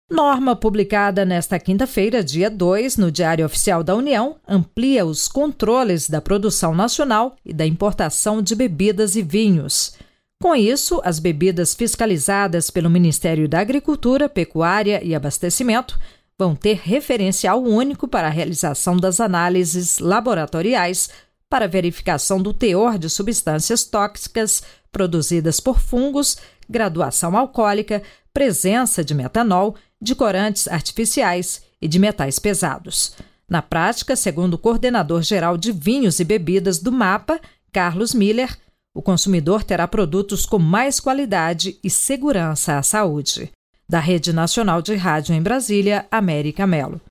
Norma publicada nesta quinta-feira, dia 2, no Diário Oficial da União, amplia os controles da produção nacional e da importação de bebidas e vinhos. Com isso, as bebidas fiscalizadas pelo Ministério da Agricultura, Pecuária e Abastecimento vão ter referencial único para a realização das análises laboratoriais para verificação do teor de substâncias tóxicas produzidas por fungos, graduação alcoólica, presença de metanol, de corantes artificiais e de metais pesados. Na prática, segundo o coordenador-geral de vinhos e bebidas do MAPA, Carlos Miller, o consumidor terá produtos com mais qualidade e segurança à saúde. Da Rede Nacional de Rádio em Brasília, América Melo.